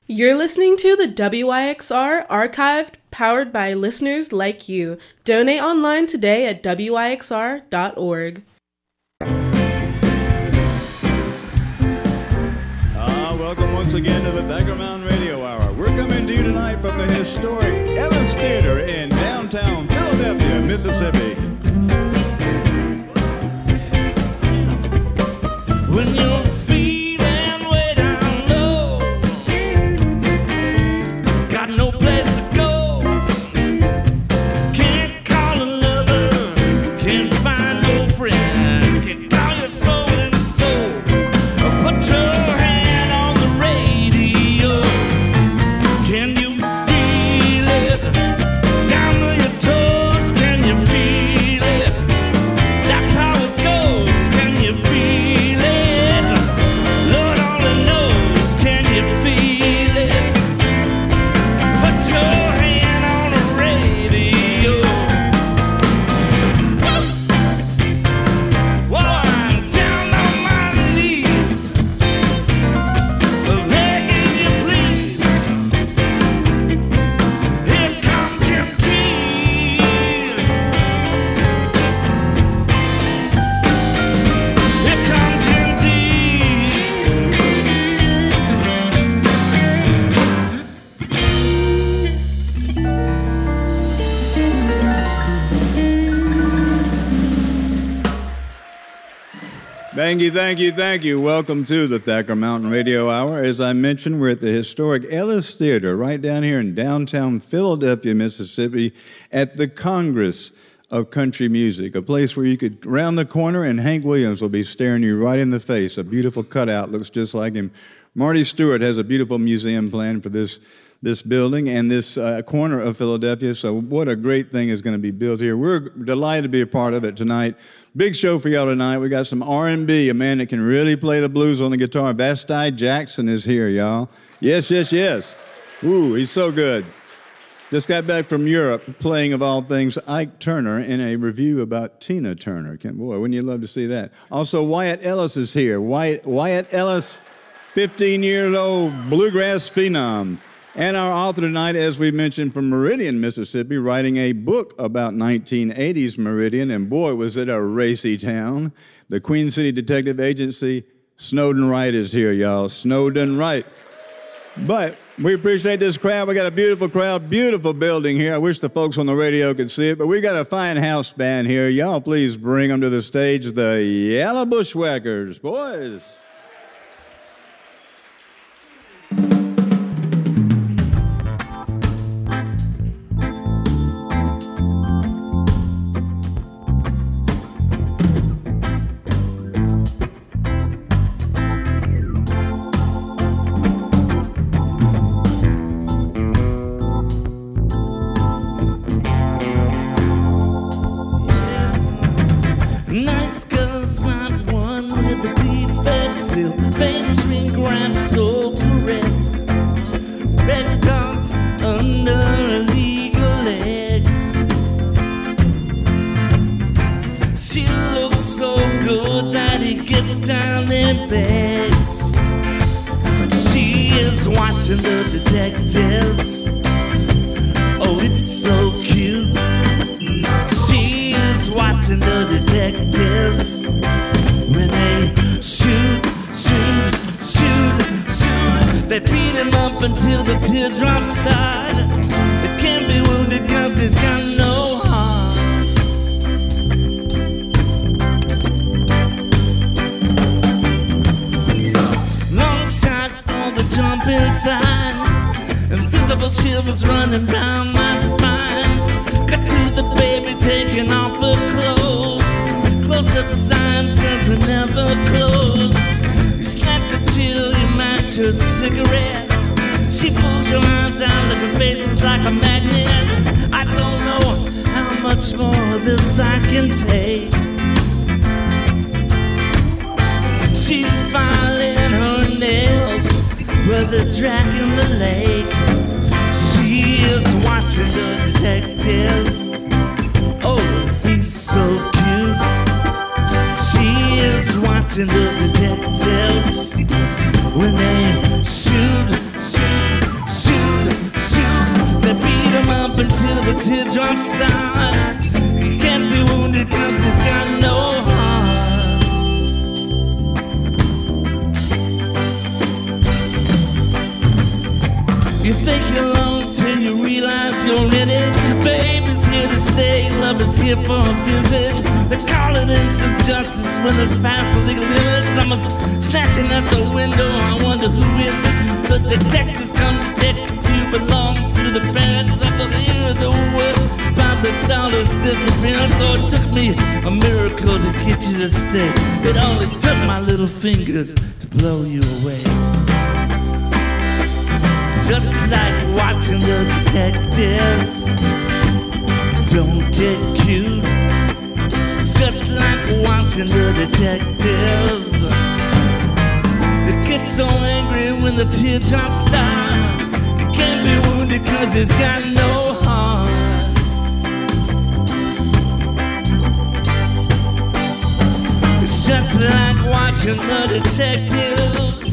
You're listening to the WYXR Archived, powered by listeners like you. Donate online today at wyxr.org. Welcome once again to the Thacker Mountain Radio Hour. We're coming to you tonight from the historic Ellis Theater in downtown Philadelphia, Mississippi. When you're feeling way down low, got no place to go, can't call a lover, can't find no friend, can't call your soul and soul, put your hand on the radio. Can you feel it down to your toes? Can you feel it? That's how it goes. Can you feel it? Lord only knows. Can you feel it? Put your hand on the radio. Whoa, I'm down on my knees, begging you please. Here comes Jim T. Here comes Jim T. Thank you. Welcome to the Thacker Mountain Radio Hour. As I mentioned, we're at the historic Ellis Theater right down here in downtown Philadelphia, Mississippi, at the Congress of Country Music, a place where you could round the corner and Hank Williams will be staring you right in the face. A beautiful cutout, looks just like him. Marty Stewart has a beautiful museum plan for this building and this corner of Philadelphia. So what a great thing is going to be built here. We're delighted to be a part of it tonight. Big show for y'all tonight. We got some R&B, a man that can really play the blues on the guitar. Vasti Jackson is here, y'all. Yes. Ooh, he's so good. Just got back from Europe playing, of all things, Ike Turner in a review about Tina Turner. Boy, wouldn't you love to see that? Also, Wyatt Ellis is here. Wyatt Ellis, 15 years old, bluegrass phenom. And our author tonight, as we mentioned, from Meridian, Mississippi, writing a book about 1980s Meridian, and boy, was it a racy town. The Queen City Detective Agency, Snowden Wright is here, y'all. Snowden Wright. But we appreciate this crowd. We got a beautiful crowd, beautiful building here. I wish the folks on the radio could see it, but we got a fine house band here. Y'all please bring them to the stage, the Yellow Bushwhackers. Boys. Nice girls, not one with a defective fake string grind so correct. Red dots under illegal legs. She looks so good that he gets down and begs. She is watching the detectives. Oh, it's so cute. She is watching the detectives when they shoot. They beat him up until the teardrops start. It can't be wounded cause he's got no heart. So, long shot on the jump inside. Invisible shivers running down my spine. Cut to the baby taking off her clothes. Close-up sign says we never close. You snatch a chill, you match a cigarette. She pulls your eyes out of her face is like a magnet. I don't know how much more of this I can take. She's filing her nails where they're dragging the lake. She is watching the detectives. Oh, he's so cute. She is watching the detectives when they shoot. teardrop start. He can't be wounded cause he's got no heart. You think you're alone till you realize you're in it. Baby's here to stay, love is here for a visit. They call it instant justice when it's past the legal limits. Someone's snatching at the window, I wonder who is it. The detectives come to check if you belong to the parents of the year of the worst about the dollar's disappearance. So it took me a miracle to get you to stay. It only took my little fingers to blow you away. Just like watching the detectives don't get cute. It's just like watching the detectives. They get so angry when the teardrops start. You can't be wounded cause he's got no heart. It's just like watching the detectives.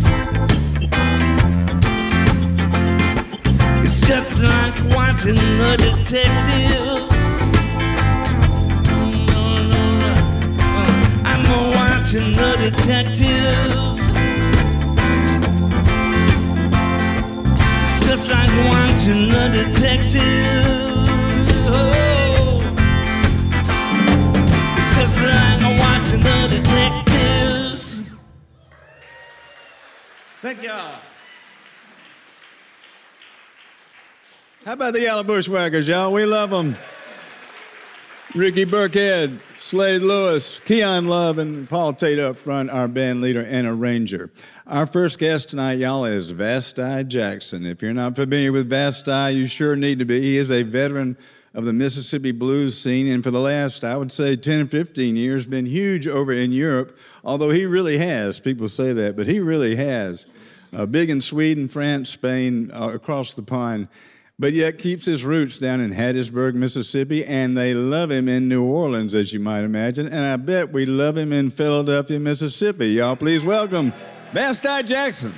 It's just like watching the detectives. I'm watching the detectives. It's just like watching the detectives. Oh. It's just like watching the detectives. Thank y'all. How about the Yellow Bushwhackers, y'all? We love them. Ricky Burkhead, Slade Lewis, Keon Love, and Paul Tate up front, our band leader and arranger. Our first guest tonight, y'all, is Vasti Jackson. If you're not familiar with Vasti, you sure need to be. He is a veteran of the Mississippi blues scene, and for the last, I would say, 10 or 15 years, been huge over in Europe, although he really has. People say that, but he really has. Big in Sweden, France, Spain, across the pond. But yet keeps his roots down in Hattiesburg, Mississippi, and they love him in New Orleans, as you might imagine, and I bet we love him in Philadelphia, Mississippi. Y'all please welcome Vasti Jackson.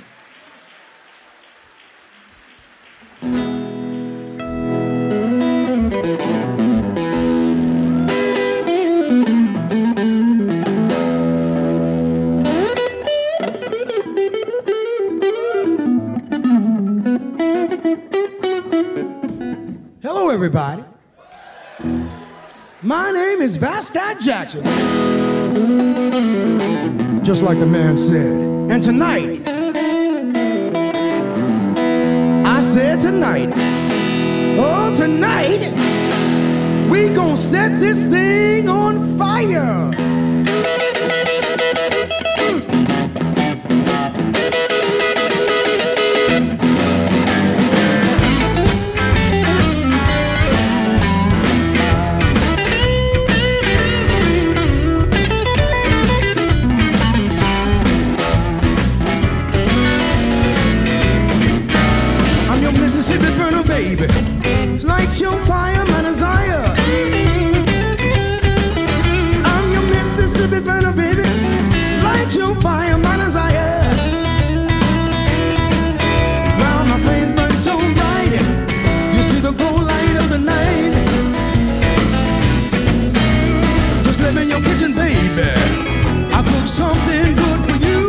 Hello, everybody. My name is Vasti Jackson. Just like the man said. And tonight, I said tonight, oh, tonight, we gonna set this thing on fire. Mississippi burner, baby. Light your fire, my desire. I'm your Mississippi burner, baby. Light your fire, my desire. While my flames burn so bright, you see the glow light of the night. Just let me in your kitchen, baby. I'll cook something good for you.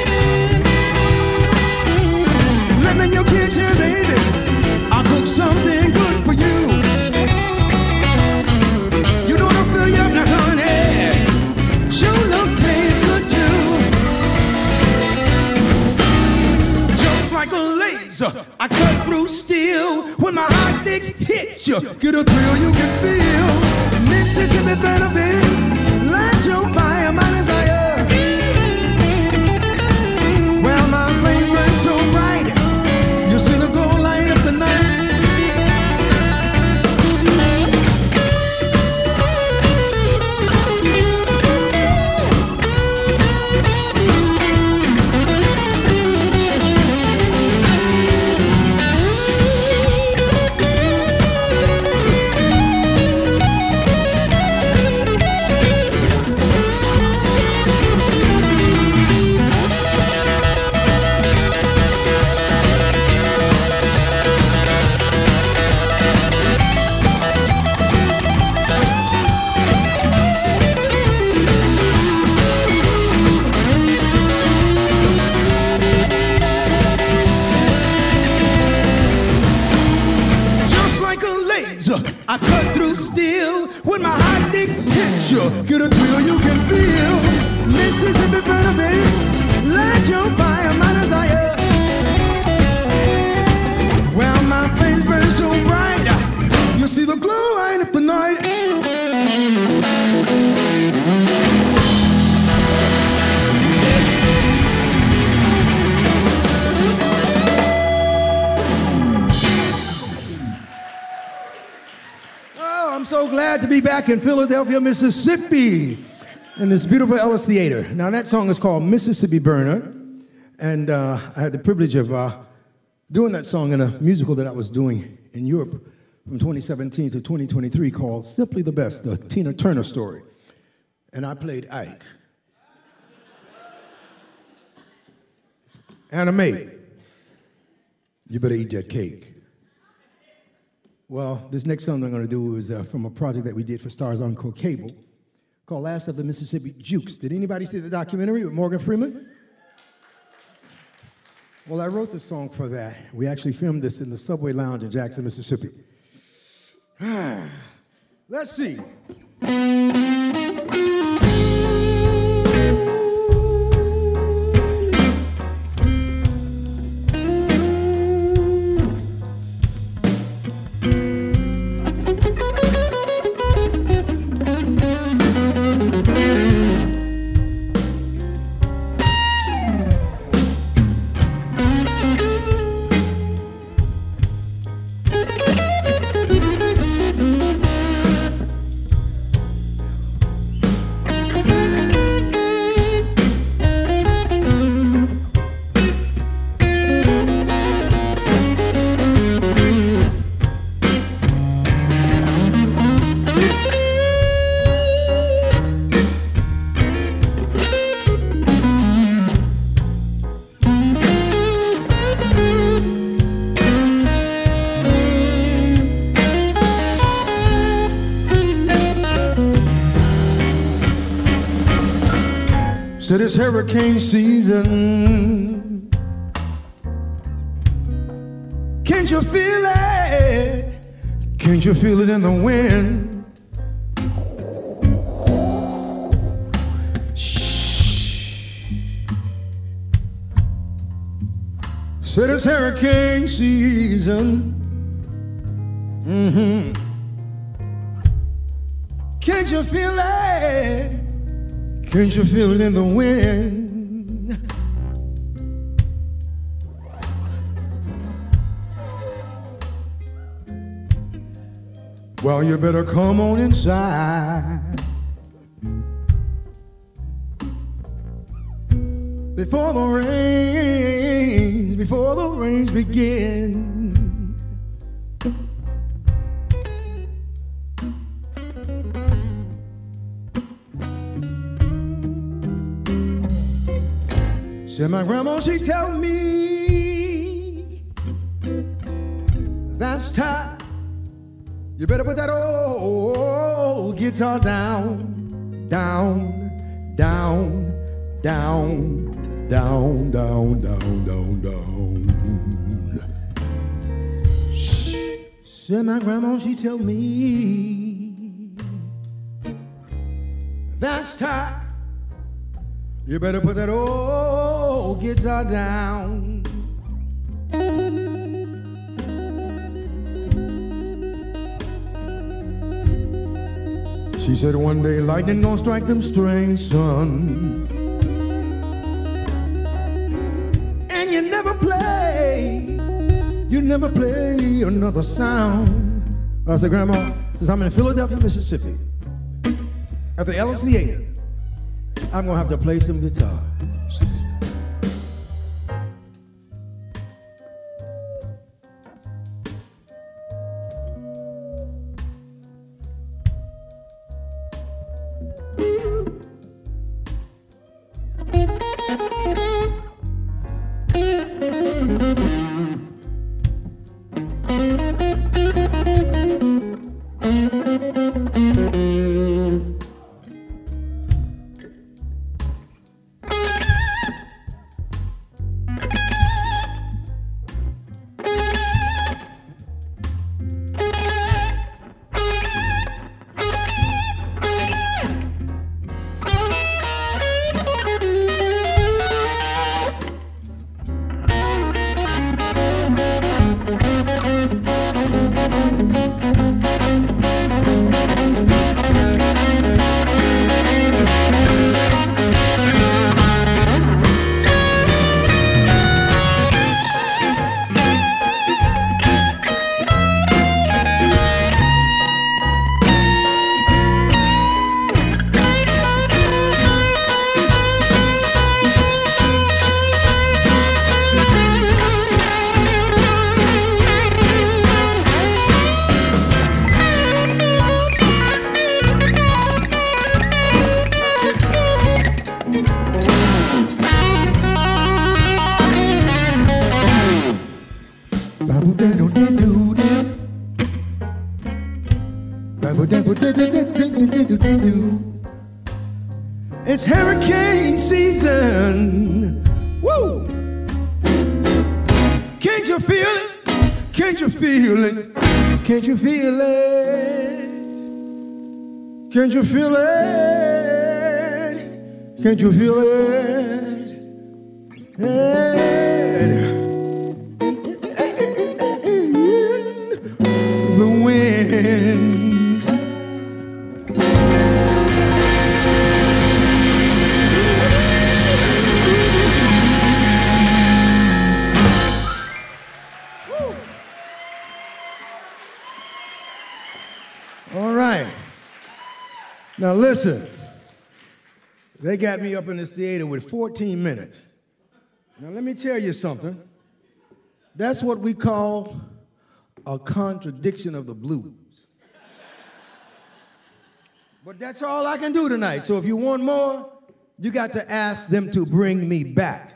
Let me in your kitchen, baby. I'll cook something good for you. You know to fill you up now, honey. Sure love tastes good too. Just like a laser, I cut through steel. When my hot licks hit you, get a thrill you can feel. Mississippi burner, baby. Light your fire, my desire. Well, my flames burn so bright. You see the glow light up the night. steel. When my hot licks hit you, get a thrill you can feel. Mississippi burner, baby, light your fire, my desire. Well, my face burns so bright, you see the glow light up the night. I'm so glad to be back in Philadelphia, Mississippi, in this beautiful Ellis Theater. Now, that song is called Mississippi Burner, and I had the privilege of doing that song in a musical that I was doing in Europe from 2017 to 2023 called Simply the Best, the Tina Turner story. And I played Ike. Anna Mae, you better eat that cake. Well, this next song I'm going to do is from a project that we did for Stars Encore Cable called Last of the Mississippi Jukes. Did anybody see the documentary with Morgan Freeman? Well, I wrote this song for that. We actually filmed this in the Subway Lounge in Jackson, Mississippi. Let's see. So this hurricane season, can't you feel it? Can't you feel it in the wind? Shh. So this hurricane season, can't you feel it? Can't you feel it in the wind? Well, you better come on inside before the rains begin. Said my grandma, she tell me that's time. You better put that old guitar down, down, down, down, down, down, down, down, down. Shh. Said my grandma, she tell me that's time. You better put that old guitar down. She said one day lightning gonna strike them strings, son, and you never play another sound. I said, Grandma, since I'm in Philadelphia, Mississippi, at the Ellis Theater, I'm gonna have to play some guitar. It's hurricane season. Woo! Can't you feel it? Can't you feel it? Can't you feel it? Can't you feel it? Can't you feel it? The wind. All right. Now listen. They got me up in this theater with 14 minutes. Now let me tell you something. That's what we call a contradiction of the blues. But that's all I can do tonight. So if you want more, you got to ask them to bring me back.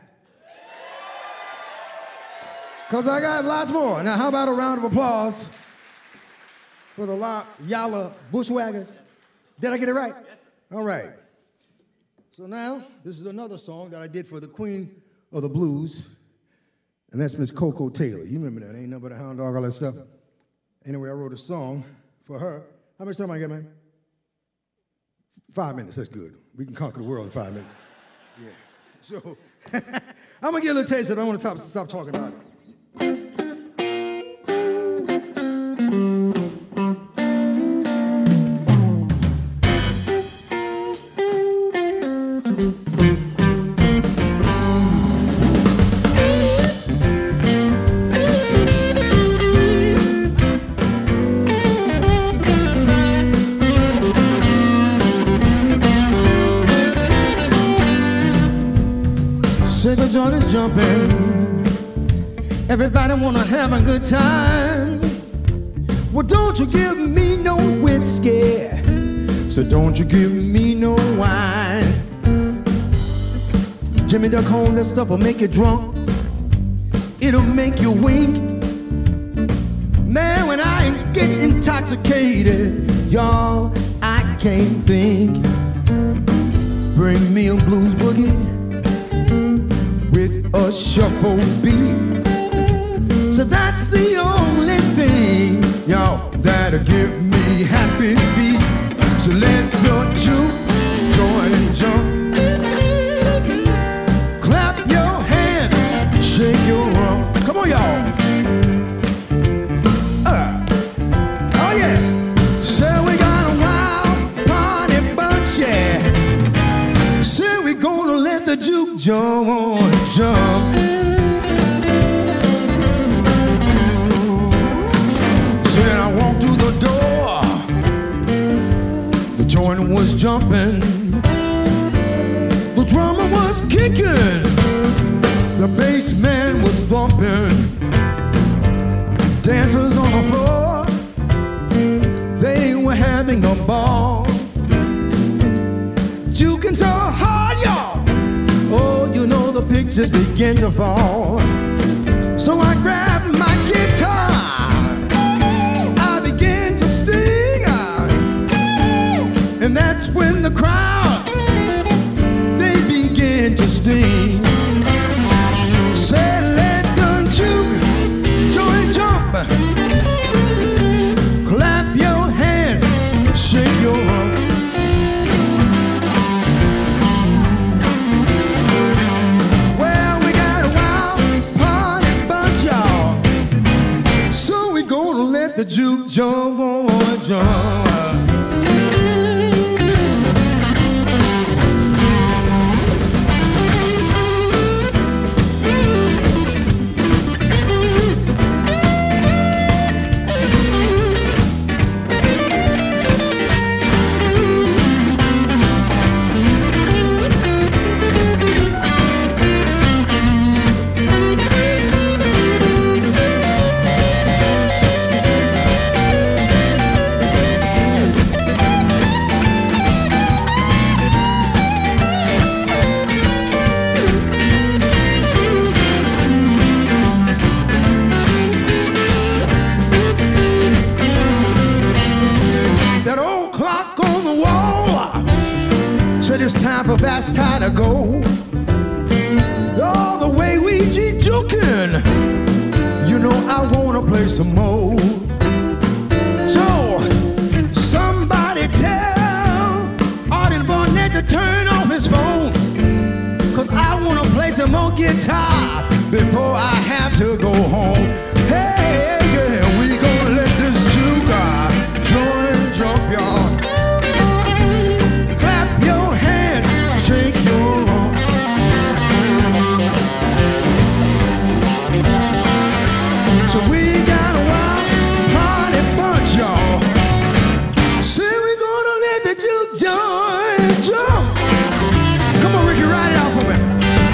Because I got lots more. Now how about a round of applause for the Yalla Bushwhackers? Did I get it right? Yes, sir. All right. So now, this is another song that I did for the Queen of the Blues, and that's Miss Coco Taylor. You remember that, ain't nothing but a hound dog, all that stuff. Anyway, I wrote a song for her. How much time I get, man? 5 minutes, that's good. We can conquer the world in 5 minutes. Yeah. So, I'm gonna get a little taste of it. I want to stop talking about it. Sugar joint is jumping. Everybody wanna have a good time. Well, don't you give me no whiskey, so don't you give me no wine. Jimmy Duck Home, that stuff will make you drunk. It'll make you wink. Man, when I get intoxicated, y'all, I can't think. Bring me a blues boogie with a shuffle beat. So that's the only thing, y'all, that'll give me happy feet. So let your juke join jump. Clap your hands, shake your rump. Come on, y'all. Oh yeah. Say we got a wild party bunch, yeah. Say we gonna let the juke joint jump. Said I walked through the door, the joint was jumping, the drummer was kicking, the bass man was thumping, dancers on the floor, they were having a ball, juking so hard, y'all. Oh, you know the pictures begin to fall. So I grabbed my guitar, I began to sing, and that's when the crowd, they began to sting. Say, let the juke joint jump, clap your hands, shake your rump. The juke jump on jump. play some more. So, somebody tell Artie Barnett to turn off his phone, 'cause I wanna play some more guitar before I have to go home. Hey, yeah, we gonna let this juke join jump, y'all. Clap your hands, shake your arm. So we got a wild party bunch, y'all. Say we gonna let the juke join jump. Come on, Ricky, ride it out for me.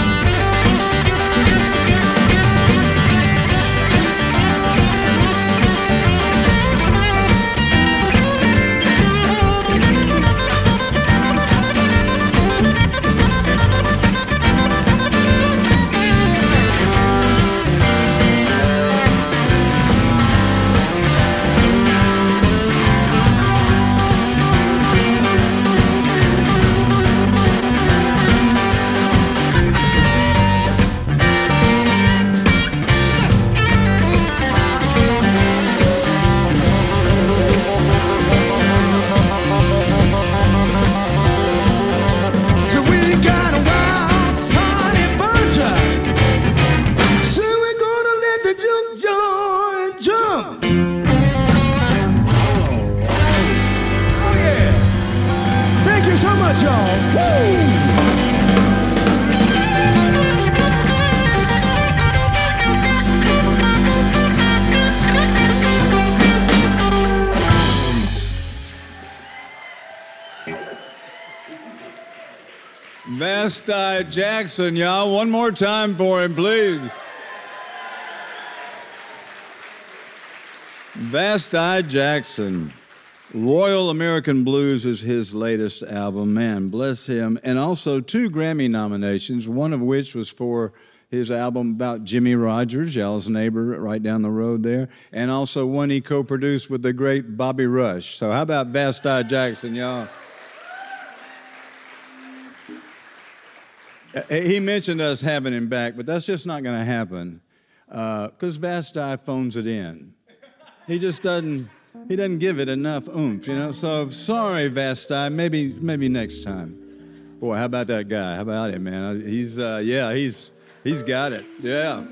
Vasti Jackson, y'all. One more time for him, please. Vasti Jackson. Royal American Blues is his latest album. Man, bless him. And also 2 Grammy nominations, one of which was for his album about Jimmie Rodgers, y'all's neighbor right down the road there, and also one he co-produced with the great Bobby Rush. So how about Vasti Jackson, y'all? He mentioned us having him back, but that's just not going to happen because Vasti phones it in. He just doesn't give it enough oomph, you know. So sorry, Vasti. Maybe next time. Boy, how about that guy? How about him, man? He's got it. Yeah.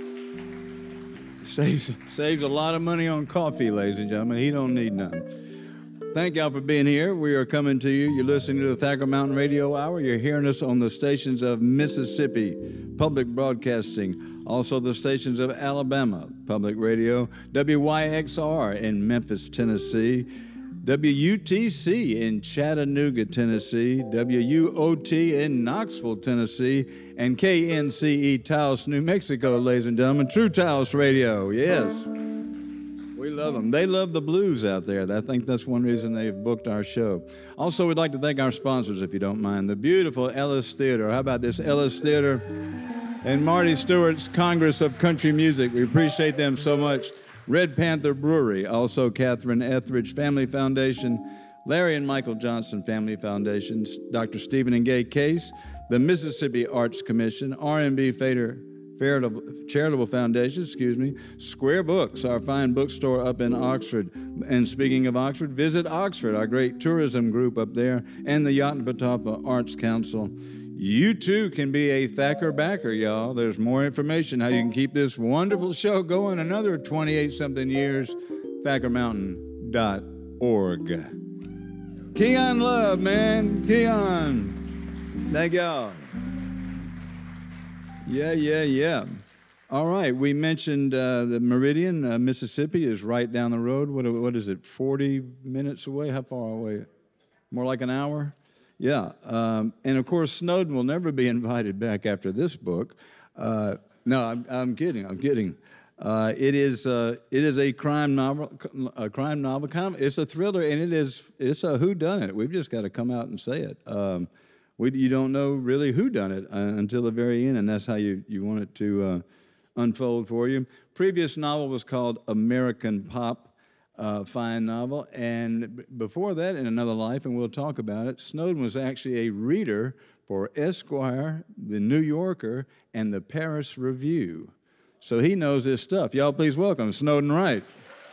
Saves a lot of money on coffee, ladies and gentlemen. He don't need none. Thank y'all for being here. We are coming to you. You're listening to the Thacker Mountain Radio Hour. You're hearing us on the stations of Mississippi Public Broadcasting, also the stations of Alabama Public Radio, WYXR in Memphis, Tennessee, WUTC in Chattanooga, Tennessee, WUOT in Knoxville, Tennessee, and KNCE Taos, New Mexico, ladies and gentlemen. True Taos Radio, yes. We love them. They love the blues out there. I think that's one reason they've booked our show. Also, we'd like to thank our sponsors, if you don't mind. The beautiful Ellis Theater. How about this? Ellis Theater and Marty Stewart's Congress of Country Music. We appreciate them so much. Red Panther Brewery. Also, Catherine Etheridge Family Foundation. Larry and Michael Johnson Family Foundation. Dr. Stephen and Gay Case. The Mississippi Arts Commission. R&B Fader Charitable Foundation, Square Books, our fine bookstore up in Oxford. And speaking of Oxford, visit Oxford, our great tourism group up there, and the Yotnapatawpha Arts Council. You too can be a Thacker backer, y'all. There's more information how you can keep this wonderful show going another 28-something years. ThackerMountain.org. Keon Love, man. Keon. Thank y'all. Yeah. All right, we mentioned the Meridian, Mississippi is right down the road. What is it, 40 minutes away? How far away? More like an hour? Yeah, and of course, Snowden will never be invited back after this book. No, I'm kidding. It is a crime novel. It's a thriller, and it's a whodunit. We've just got to come out and say it. You don't know really who done it until the very end, and that's how you want it to unfold for you. Previous novel was called American Pop, fine novel, and before that, In Another Life, and we'll talk about it, Snowden was actually a reader for Esquire, The New Yorker, and the Paris Review. So he knows his stuff. Y'all please welcome Snowden Wright.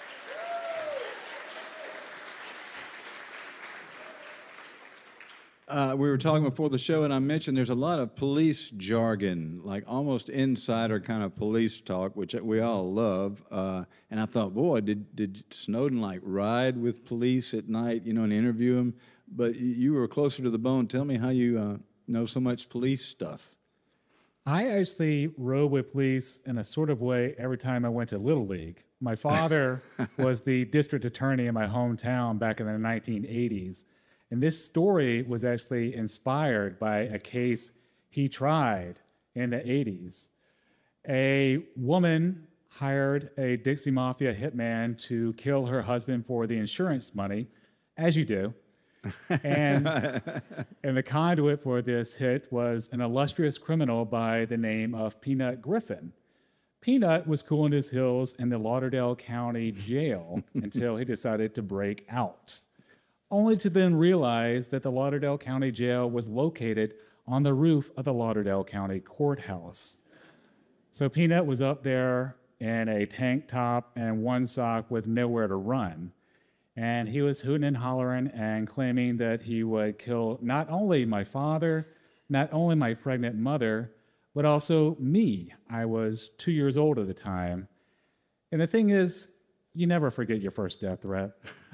We were talking before the show, and I mentioned there's a lot of police jargon, like almost insider kind of police talk, which we all love. And I thought, boy, did Snowden like ride with police at night, and interview them? But you were closer to the bone. Tell me how you know so much police stuff. I actually rode with police in a sort of way every time I went to Little League. My father was the district attorney in my hometown back in the 1980s. And this story was actually inspired by a case he tried in the 80s. A woman hired a Dixie Mafia hitman to kill her husband for the insurance money, as you do. And the conduit for this hit was an illustrious criminal by the name of Peanut Griffin. Peanut was cooling his heels in the Lauderdale County Jail until he decided to break out, only to then realize that the Lauderdale County Jail was located on the roof of the Lauderdale County Courthouse. So Peanut was up there in a tank top and one sock with nowhere to run. And he was hooting and hollering and claiming that he would kill not only my father, not only my pregnant mother, but also me. I was 2 years old at the time. And the thing is, you never forget your first death threat.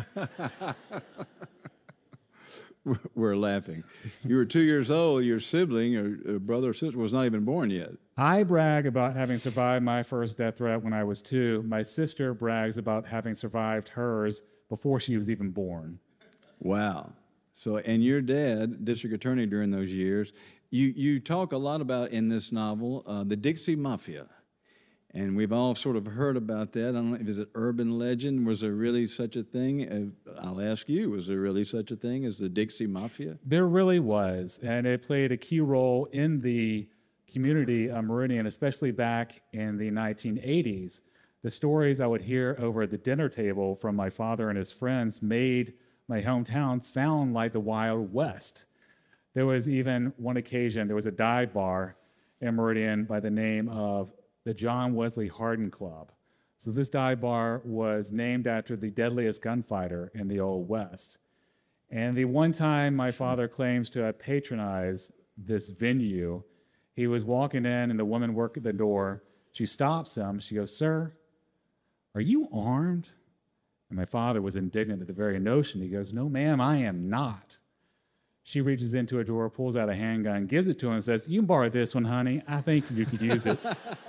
We're laughing. You were 2 years old. Your sibling or brother or sister was not even born yet. I brag about having survived my first death threat when I was 2. My sister brags about having survived hers before she was even born. Wow. So, and your dad, district attorney during those years, you talk a lot about in this novel, the Dixie Mafia. And we've all sort of heard about that. I don't know, is it urban legend? Was there really such a thing? I'll ask you, was there really such a thing as the Dixie Mafia? There really was, and it played a key role in the community of Meridian, especially back in the 1980s. The stories I would hear over at the dinner table from my father and his friends made my hometown sound like the Wild West. There was even one occasion, there was a dive bar in Meridian by the name of the John Wesley Hardin Club. So this dive bar was named after the deadliest gunfighter in the Old West. And the one time my father claims to have patronized this venue, he was walking in and the woman working the door. She stops him. She goes, "Sir, are you armed?" And my father was indignant at the very notion. He goes, "No, ma'am, I am not." She reaches into a drawer, pulls out a handgun, gives it to him, and says, "You can borrow this one, honey. I think you could use it."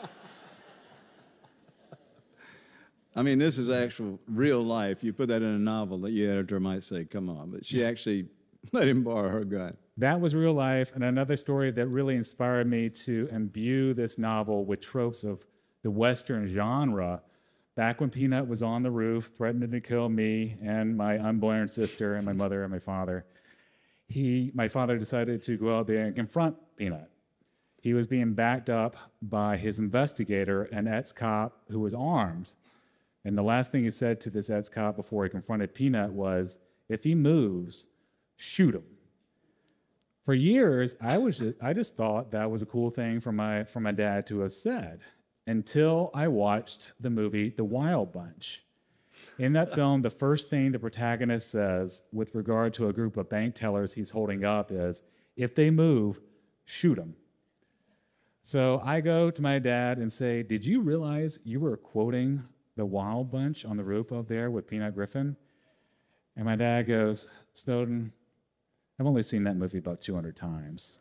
I mean, this is actual real life. You put that in a novel, that your editor might say, come on. But she actually let him borrow her gun. That was real life. And another story that really inspired me to imbue this novel with tropes of the Western genre. Back when Peanut was on the roof, threatening to kill me and my unborn sister and my mother and my father, my father decided to go out there and confront Peanut. He was being backed up by his investigator, an ex-cop who was armed. And the last thing he said to this ex-cop before he confronted Peanut was, "If he moves, shoot him." For years, I just thought that was a cool thing for my dad to have said, until I watched the movie The Wild Bunch. In that film, the first thing the protagonist says with regard to a group of bank tellers he's holding up is, "If they move, shoot them." So I go to my dad and say, "Did you realize you were quoting The Wild Bunch on the roof up there with Peanut Griffin?" And my dad goes, "Snowden, I've only seen that movie about 200 times.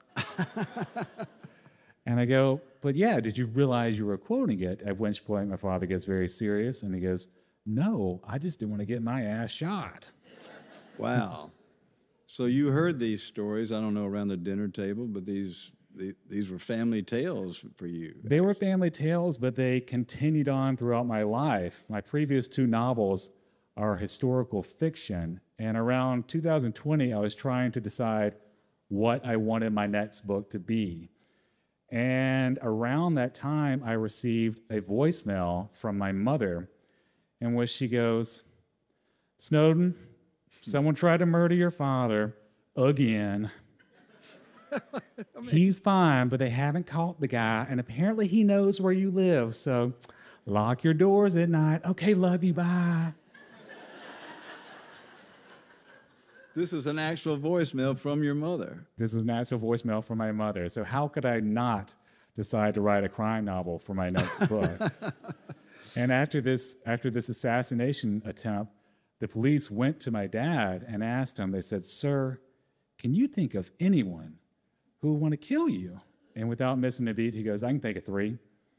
And I go, "But yeah, did you realize you were quoting it?" At which point my father gets very serious and he goes, "No, I just didn't want to get my ass shot." Wow. So you heard these stories, I don't know, around the dinner table, but these were family tales for you. They were family tales, but they continued on throughout my life. My previous 2 novels are historical fiction, and around 2020, I was trying to decide what I wanted my next book to be. And around that time, I received a voicemail from my mother in which she goes, "Snowden, someone tried to murder your father again." He's fine, but they haven't caught the guy, and apparently he knows where you live, so lock your doors at night. Okay, love you, bye. This is an actual voicemail from your mother. This is an actual voicemail from my mother. So how could I not decide to write a crime novel for my next book? And after this assassination attempt, the police went to my dad and asked him, they said, "Sir, can you think of anyone who would want to kill you?" And without missing a beat, he goes, "I can think of 3.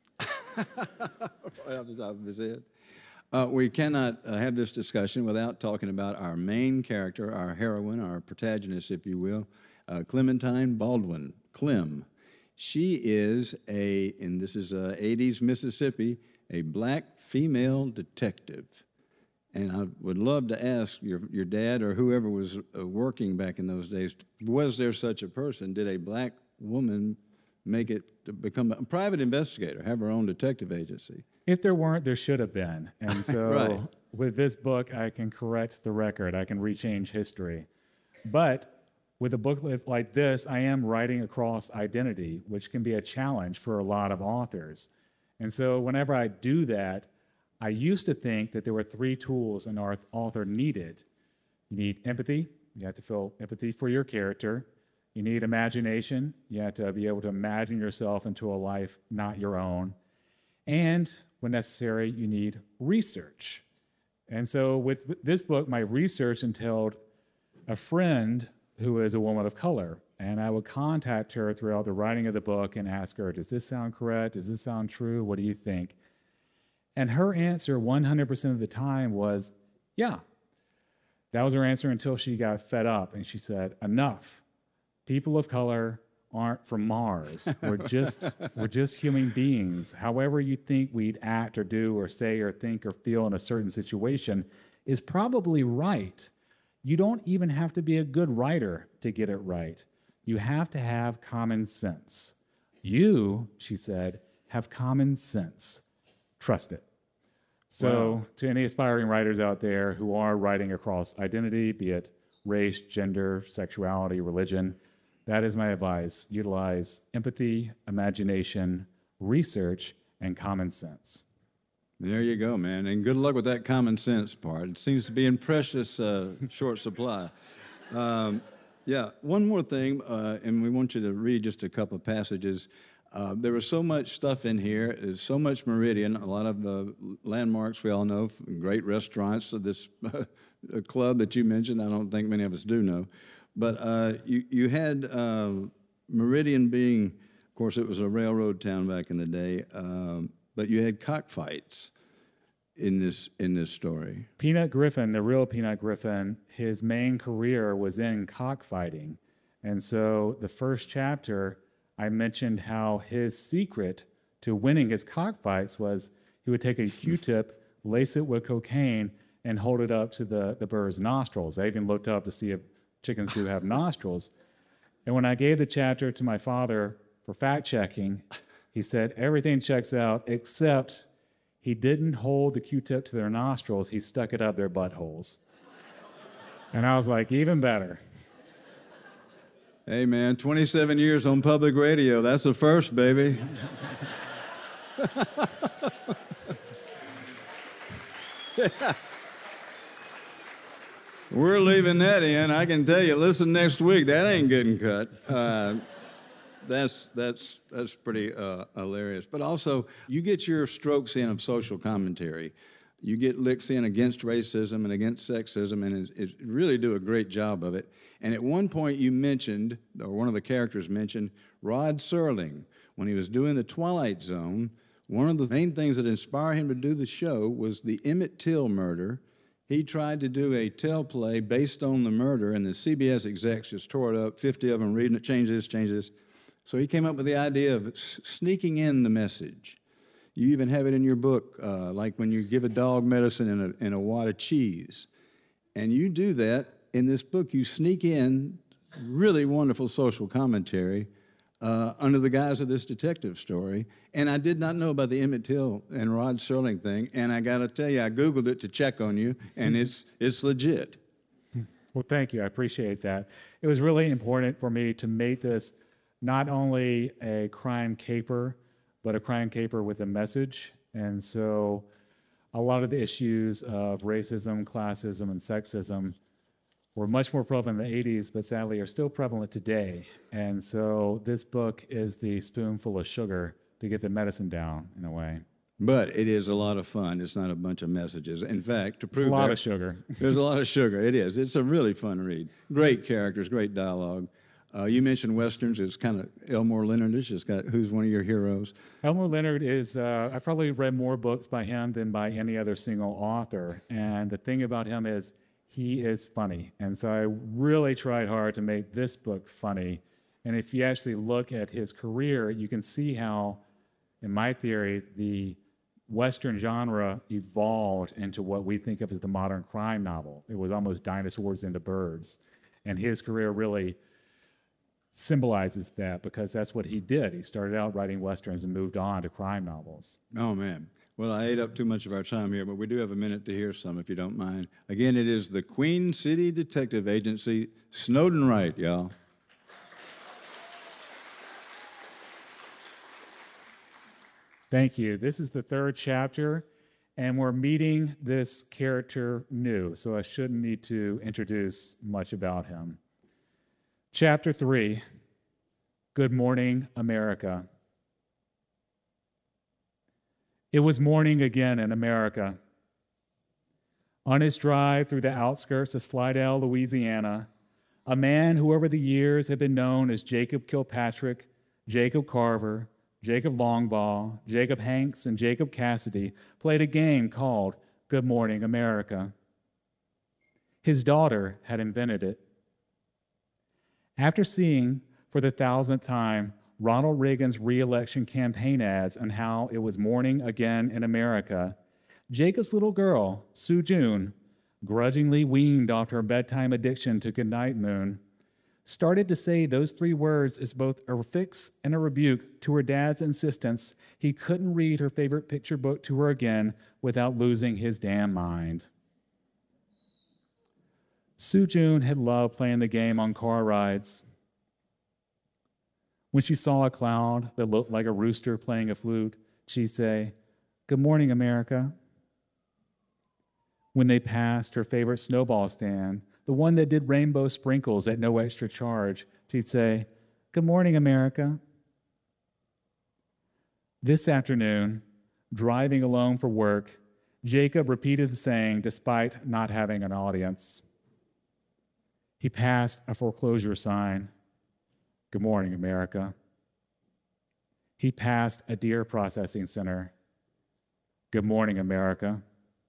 Right off the top of his head. We cannot have this discussion without talking about our main character, our heroine, our protagonist, if you will, Clementine Baldwin, Clem. She is and this is 80s Mississippi, a black female detective. And I would love to ask your dad or whoever was working back in those days, was there such a person? Did a black woman make it to become a private investigator, have her own detective agency? If there weren't, there should have been. And so Right. with this book, I can correct the record. I can rechange history. But with a book like this, I am writing across identity, which can be a challenge for a lot of authors. And so whenever I do that, I used to think that there were 3 tools an author needed. You need empathy. You have to feel empathy for your character. You need imagination. You have to be able to imagine yourself into a life not your own. And when necessary, you need research. And so with this book, my research entailed a friend who is a woman of color. And I would contact her throughout the writing of the book and ask her, "Does this sound correct? Does this sound true? What do you think?" And her answer 100% of the time was, "Yeah." That was her answer until she got fed up and she said, "Enough. People of color aren't from Mars. We're just human beings. However you think we'd act or do or say or think or feel in a certain situation is probably right. You don't even have to be a good writer to get it right. You have to have common sense. You," she said, "have common sense. Trust it." So Wow. to any aspiring writers out there who are writing across identity, be it race, gender, sexuality, religion, that is my advice. Utilize empathy, imagination, research, and common sense. There you go, man. And good luck with that common sense part. It seems to be in precious short supply. Yeah, one more thing, and we want you to read just a couple of passages. There was so much stuff in here. There's so much Meridian, a lot of landmarks we all know, great restaurants. So this club that you mentioned, I don't think many of us do know. But you had Meridian being, of course, it was a railroad town back in the day, but you had cockfights in this story. Peanut Griffin, the real Peanut Griffin, his main career was in cockfighting. And so the first chapter, I mentioned how his secret to winning his cockfights was he would take a Q-tip, lace it with cocaine, and hold it up to the bird's nostrils. I even looked up to see if chickens do have nostrils. And when I gave the chapter to my father for fact-checking, he said everything checks out except he didn't hold the Q-tip to their nostrils, he stuck it up their buttholes. And I was like, even better. Hey, man, 27 years on public radio. That's the first, baby. We're leaving that in. I can tell you, listen next week. That ain't getting cut. That's pretty hilarious. But also, you get your strokes in of social commentary. You get licks in against racism and against sexism, and it really do a great job of it. And at one point you mentioned, or one of the characters mentioned, Rod Serling. When he was doing The Twilight Zone, one of the main things that inspired him to do the show was the Emmett Till murder. He tried to do a teleplay based on the murder, and the CBS execs just tore it up, 50 of them reading it, change this. So he came up with the idea of sneaking in the message. You even have it in your book, like when you give a dog medicine in a wad of cheese. And you do that in this book. You sneak in really wonderful social commentary under the guise of this detective story. And I did not know about the Emmett Till and Rod Serling thing. And I got to tell you, I Googled it to check on you, and it's legit. Well, thank you. I appreciate that. It was really important for me to make this not only a crime caper, but a crime caper with a message. And so a lot of the issues of racism, classism, and sexism were much more prevalent in the 80s, but sadly are still prevalent today. And so this book is the spoonful of sugar to get the medicine down, in a way. But it is a lot of fun. It's not a bunch of messages. In fact, to prove It's a lot that, of sugar. there's a lot of sugar. It is. It's a really fun read. Great characters, great dialogue. You mentioned Westerns. It's kind of Elmore Leonard-ish. It's got who's one of your heroes? Elmore Leonard is, I probably read more books by him than by any other single author. And the thing about him is he is funny. And so I really tried hard to make this book funny. And if you actually look at his career, you can see how, in my theory, the Western genre evolved into what we think of as the modern crime novel. It was almost dinosaurs into birds. And his career really symbolizes that because that's what he did. He started out writing Westerns and moved on to crime novels. Oh, man. Well, I ate up too much of our time here, but we do have a minute to hear some, if you don't mind. Again, it is the Queen City Detective Agency, Snowden Wright, y'all. Thank you. This is the third chapter, and we're meeting this character new, so I shouldn't need to introduce much about him. Chapter 3, Good Morning, America. It was morning again in America. On his drive through the outskirts of Slidell, Louisiana, a man who over the years had been known as Jacob Kilpatrick, Jacob Carver, Jacob Longbaugh, Jacob Hanks, and Jacob Cassidy played a game called Good Morning, America. His daughter had invented it. After seeing, for the 1,000th time, Ronald Reagan's re-election campaign ads on how it was morning again in America, Jacob's little girl, Sue June, grudgingly weaned off her bedtime addiction to Goodnight Moon, started to say those 3 words as both a fix and a rebuke to her dad's insistence he couldn't read her favorite picture book to her again without losing his damn mind. Sue June had loved playing the game on car rides. When she saw a cloud that looked like a rooster playing a flute, she'd say, "Good morning, America." When they passed her favorite snowball stand, the one that did rainbow sprinkles at no extra charge, she'd say, "Good morning, America." This afternoon, driving alone for work, Jacob repeated the saying despite not having an audience. He passed a foreclosure sign, "Good morning, America." He passed a deer processing center, "Good morning, America."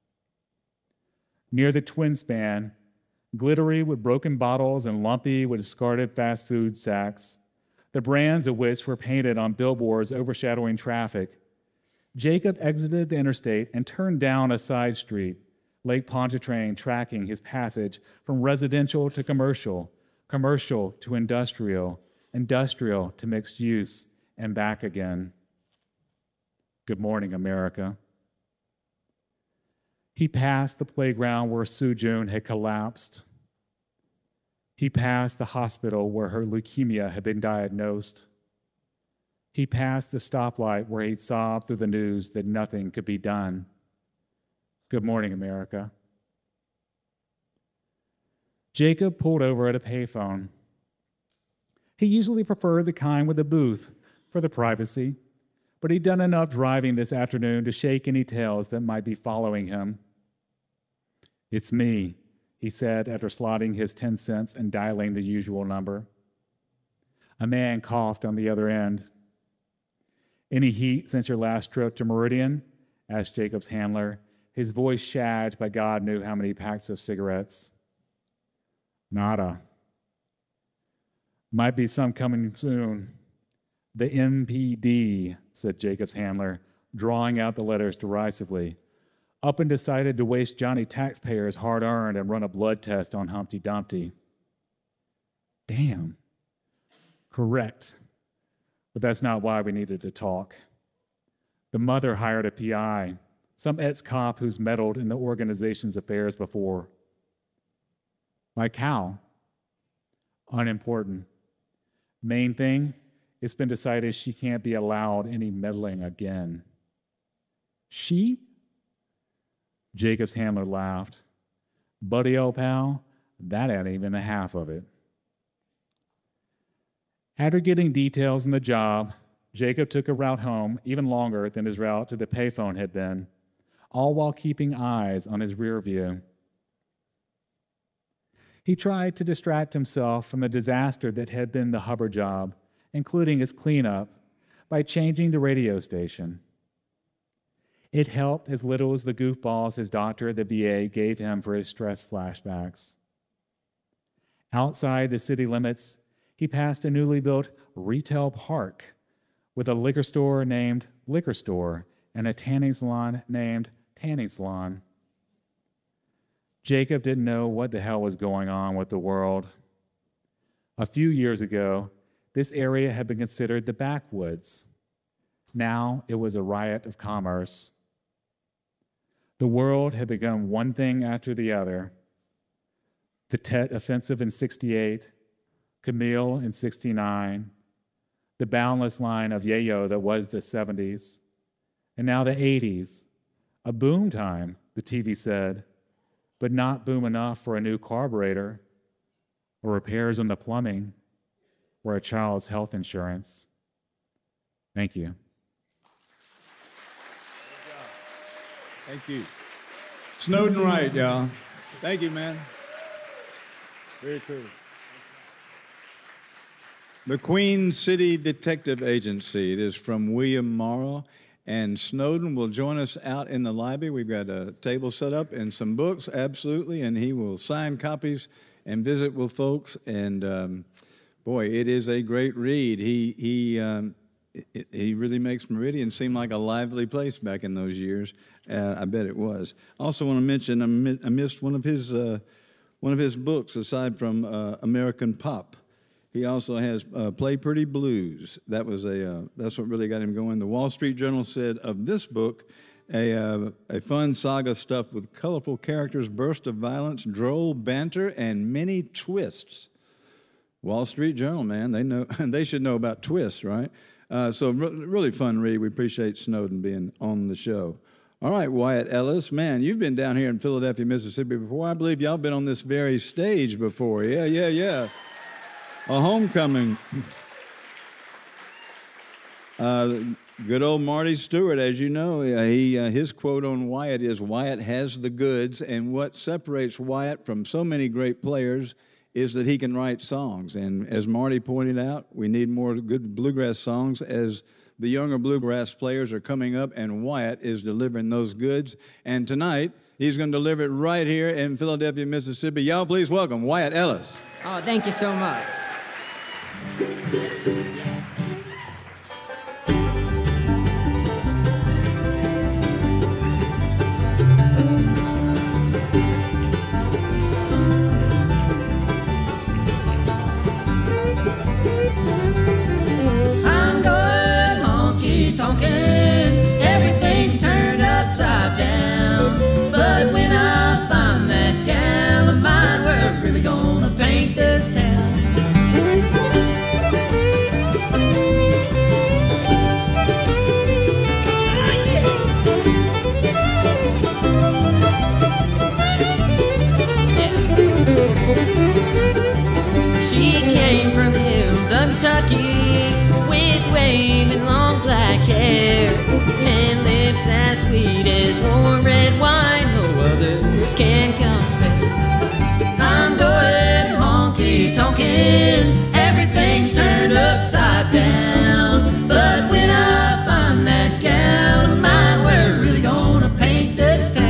Near the twin span, glittery with broken bottles and lumpy with discarded fast food sacks, the brands of which were painted on billboards overshadowing traffic, Jacob exited the interstate and turned down a side street, Lake Pontchartrain tracking his passage from residential to commercial, commercial to industrial, industrial to mixed use, and back again. Good morning, America. He passed the playground where Sue June had collapsed. He passed the hospital where her leukemia had been diagnosed. He passed the stoplight where he'd sobbed through the news that nothing could be done. Good morning, America. Jacob pulled over at a payphone. He usually preferred the kind with a booth for the privacy, but he'd done enough driving this afternoon to shake any tails that might be following him. "It's me," he said after slotting his 10 cents and dialing the usual number. A man coughed on the other end. "Any heat since your last trip to Meridian?" asked Jacob's handler, his voice shagged by God knew how many packs of cigarettes. "Nada. Might be some coming soon." "The MPD," said Jacob's handler, drawing out the letters derisively. "Up and decided to waste Johnny taxpayers' hard-earned and run a blood test on Humpty Dumpty." Damn. Correct. But that's not why we needed to talk. The mother hired a PI, some ex-cop who's meddled in the organization's affairs before. Like how? Unimportant. Main thing, it's been decided she can't be allowed any meddling again. She? Jacob's handler laughed. Buddy, old pal, that ain't even the half of it. After getting details on the job, Jacob took a route home even longer than his route to the payphone had been, all while keeping eyes on his rear view. He tried to distract himself from the disaster that had been the Hubbard job, including its cleanup, by changing the radio station. It helped as little as the goofballs his doctor at the VA gave him for his stress flashbacks. Outside the city limits, he passed a newly built retail park with a liquor store named Liquor Store and a tanning salon named Tanning Salon. Jacob didn't know what the hell was going on with the world. A few years ago, this area had been considered the backwoods. Now it was a riot of commerce. The world had become one thing after the other. The Tet Offensive in '68, Camille in '69, the boundless line of yayo that was the '70s, and now the '80s. A boom time, the TV said, but not boom enough for a new carburetor, or repairs on the plumbing, or a child's health insurance. Thank you. Thank you. Snowden Wright, y'all. Thank you, man. Very true. The Queen City Detective Agency. It is from William Morrow. And Snowden will join us out in the lobby. We've got a table set up and some books, absolutely. And he will sign copies and visit with folks. And boy, it is a great read. He really makes Meridian seem like a lively place back in those years. I bet it was. Also want to mention I missed one of his books aside from American Pop. He also has Play Pretty Blues. That's what really got him going. The Wall Street Journal said of this book, a fun saga stuffed with colorful characters, bursts of violence, droll banter, and many twists. Wall Street Journal, man, they know they should know about twists, right? So really fun read. We appreciate Snowden being on the show. All right, Wyatt Ellis, man, you've been down here in Philadelphia, Mississippi before. I believe y'all been on this very stage before. Yeah. A homecoming. Good old Marty Stewart, as you know, his quote on Wyatt is, "Wyatt has the goods," and what separates Wyatt from so many great players is that he can write songs. And as Marty pointed out, we need more good bluegrass songs as the younger bluegrass players are coming up, and Wyatt is delivering those goods. And tonight, he's going to deliver it right here in Philadelphia, Mississippi. Y'all please welcome Wyatt Ellis. Oh, thank you so much. I'm going honky-tonkin', everything's turned upside down. But when I find that gal of mine, we're really gonna paint this town. She came from the hills of Kentucky with waving long black hair and lips as sweet as warm red wine, no others can compare. I'm going honky-tonkin', everything's turned upside down. But when I find that gal of mine, we're really gonna paint this town.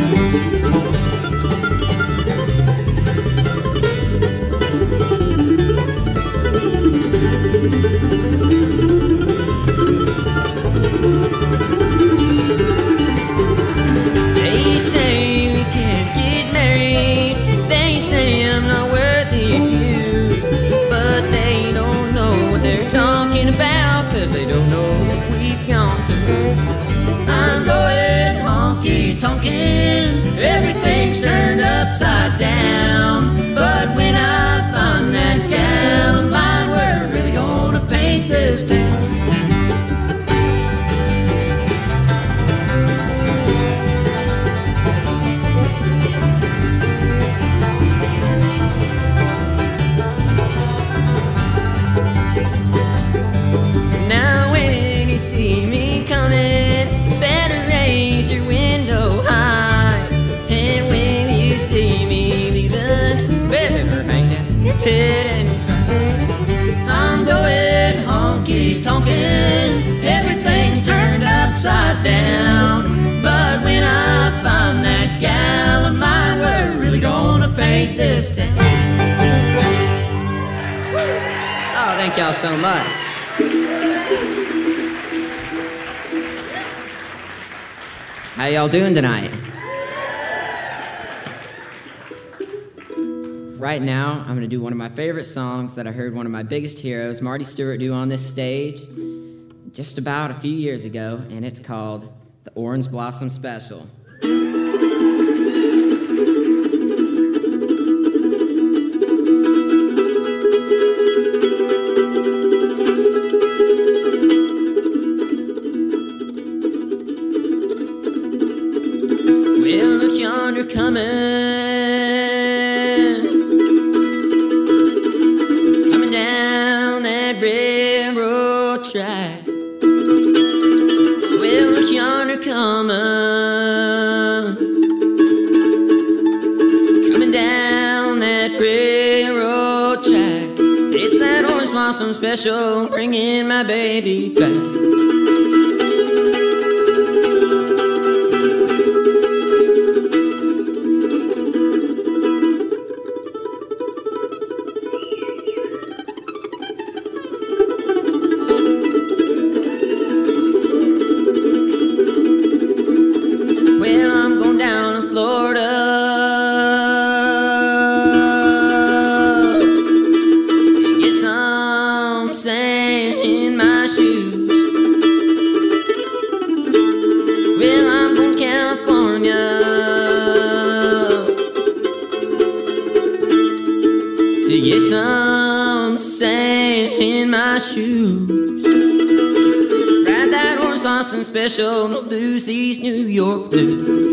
They say we can't get married, they say I'm not worthy of you, but they don't know what they're talking about, 'cause they don't know what we've gone through. I'm going honky-tonkin', everything's turned upside down. But when I find that gal of mine, we're really gonna paint this down. But when I find that gal of mine, we're really gonna paint this town. Oh, thank y'all so much. How y'all doing tonight? Right now, I'm gonna do one of my favorite songs that I heard one of my biggest heroes, Marty Stewart, do on this stage just about a few years ago, and it's called The Orange Blossom Special. Well, look yonder coming down that railroad track. Well, look yonder coming down that railroad track. It's that Orange Blossom Special, bringing my baby back. Yes, I'm sand in my shoes. Ride that Orange Blossom Special, don't lose these New York blues.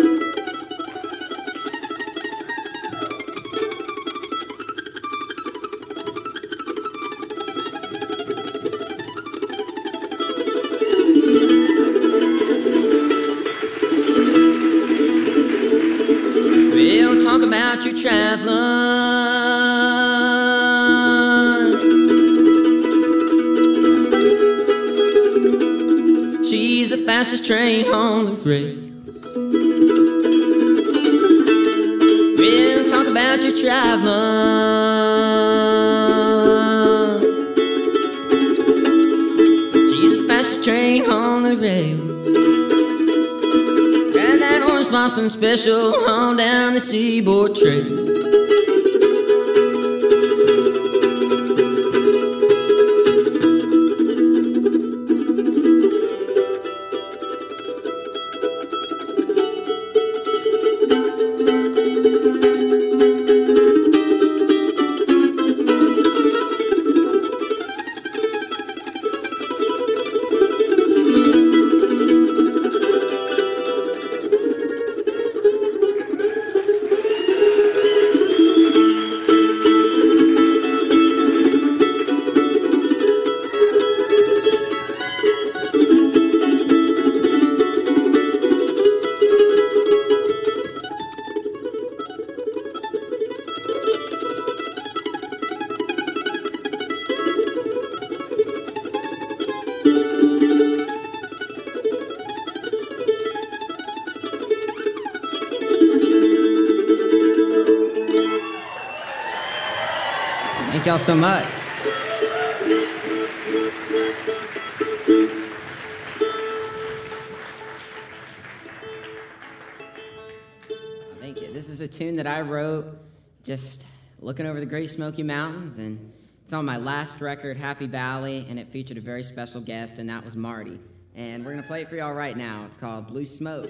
We'll talk about your traveling. She's the fastest train on the rail. We'll talk about your traveling. She's the fastest train on the rail. Ride that Orange Blossom Special on down the Seaboard Trail. Thank y'all so much. Thank you. This is a tune that I wrote just looking over the Great Smoky Mountains, and it's on my last record, Happy Valley, and it featured a very special guest, and that was Marty. And we're going to play it for y'all right now. It's called Blue Smoke.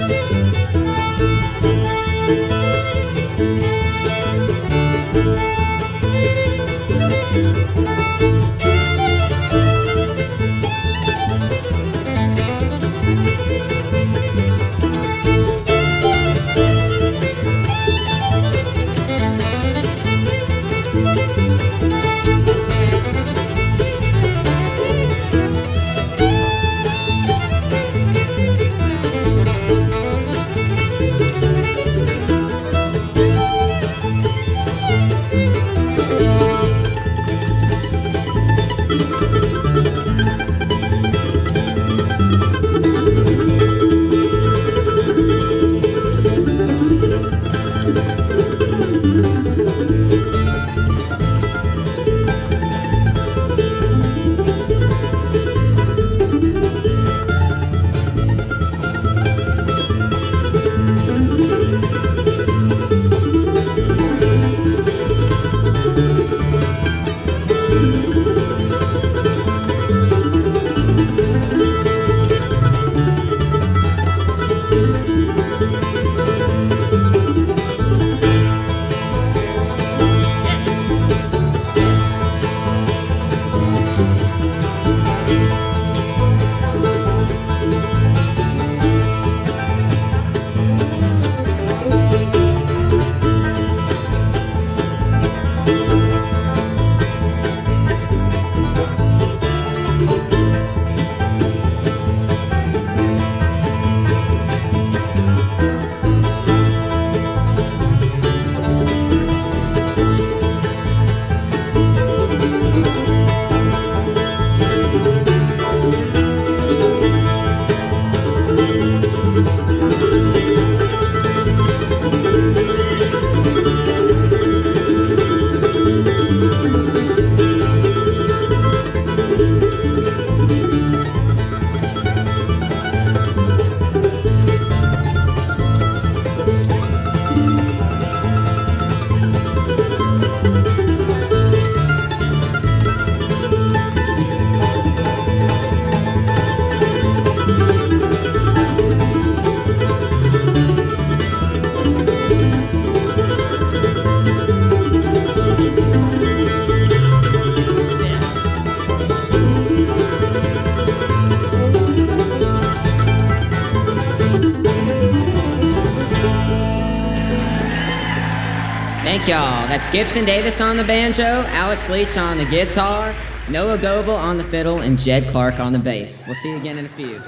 Thank y'all. That's Gibson Davis on the banjo, Alex Leach on the guitar, Noah Goebel on the fiddle, and Jed Clark on the bass. We'll see you again in a few.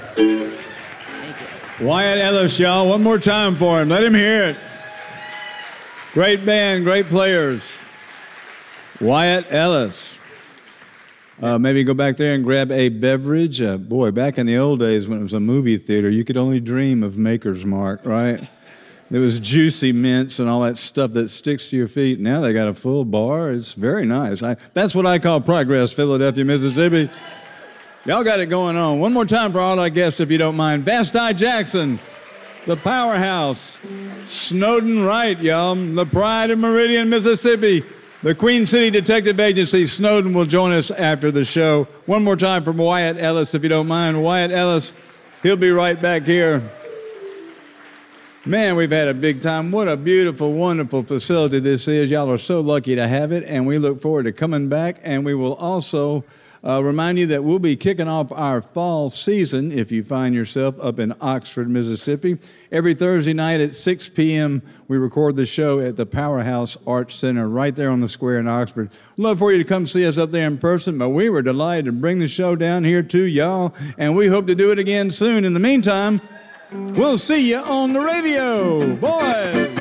Thank you. Wyatt Ellis, y'all. One more time for him. Let him hear it. Great band, great players. Wyatt Ellis. Maybe go back there and grab a beverage. Boy, back in the old days when it was a movie theater, you could only dream of Maker's Mark, right? It was juicy mints and all that stuff that sticks to your feet. Now they got a full bar. It's very nice. That's what I call progress, Philadelphia, Mississippi. Y'all got it going on. One more time for all our guests, if you don't mind. Vasti Jackson, the powerhouse. Snowden Wright, y'all, the pride of Meridian, Mississippi. The Queen City Detective Agency. Snowden will join us after the show. One more time from Wyatt Ellis, if you don't mind. Wyatt Ellis, he'll be right back here. Man, we've had a big time. What a beautiful, wonderful facility this is. Y'all are so lucky to have it, and we look forward to coming back. And we will also remind you that we'll be kicking off our fall season if you find yourself up in Oxford, Mississippi. Every Thursday night at 6 p.m., we record the show at the Powerhouse Arts Center right there on the square in Oxford. Love for you to come see us up there in person, but we were delighted to bring the show down here to y'all, and we hope to do it again soon. In the meantime, we'll see you on the radio. Boy!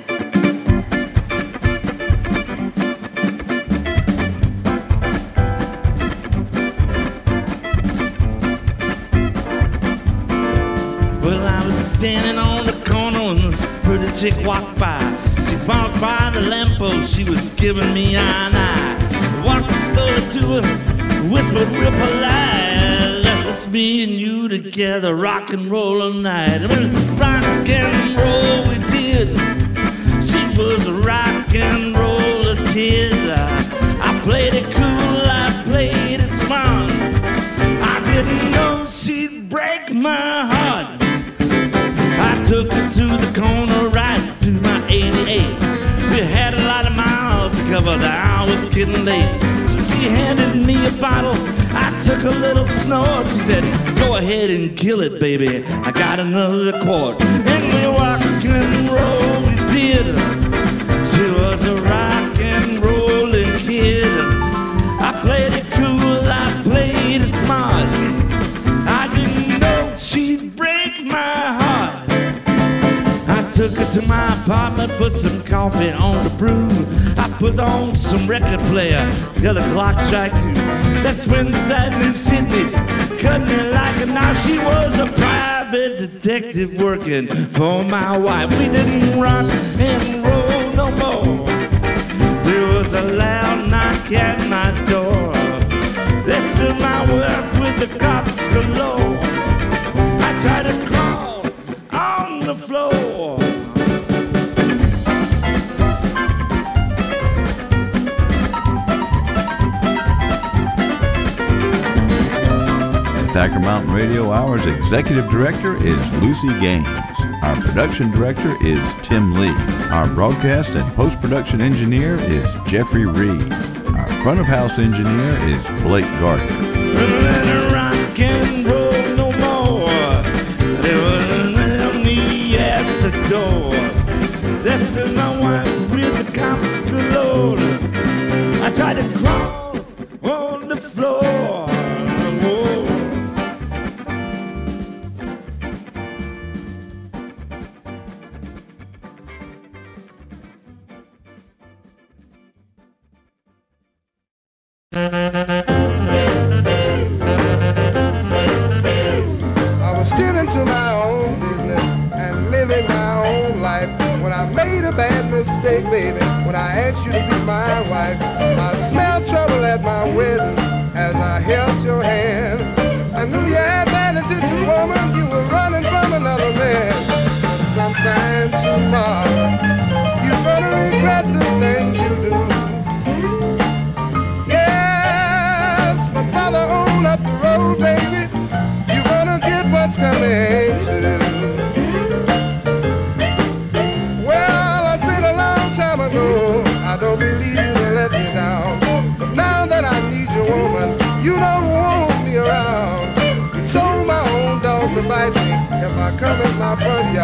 Well, I was standing on the corner when this pretty chick walked by. She paused by the lamppost, she was giving me an eye. Walked slowly to her, whispered real polite, "Let's me and you together, rock and roll all night." Rock and roll we did. She was a rock and roller kid. I played it cool, I played it smart. I didn't know she'd break my heart. I took her to was getting late. So she handed me a bottle. I took a little snort. She said, go ahead and kill it, baby. I got another quart. And we rock and roll, we did. She was a rock and rolling kid. I played it cool, I played it smart. I didn't know she'd break my heart. I took her to my apartment, put some coffee on the brew. I put on some record player, till the clock strike 2. That's when that new Sydney cut me like a knife. She was a private detective working for my wife. We didn't rock and roll no more. There was a loud knock at my door. They stood my wife with the cops galore. I tried to crawl on the floor. Thacker Mountain Radio Hour's executive director is Lucy Gaines. Our production director is Tim Lee. Our broadcast and post-production engineer is Jeffrey Reed. Our front-of-house engineer is Blake Gardner. Let her rock and roll no more. They wouldn't let me at the door. That's still my wife with the cops galore. I tried to crawl on the floor. I was still into my own business and living my own life when I made a bad mistake, baby. When I asked you to be my wife, I smelled trouble at my wedding as I held your hand. I knew you had bad intentions, woman. You were running from another man. But sometime tomorrow, you're gonna regret the things you do. Yes, but farther on up the road, baby, you're gonna get what's coming to. Well, I said a long time ago, I don't believe you to let me down. But now that I need you, woman, you don't want me around. You told my own dog to bite me if I come in my front yard.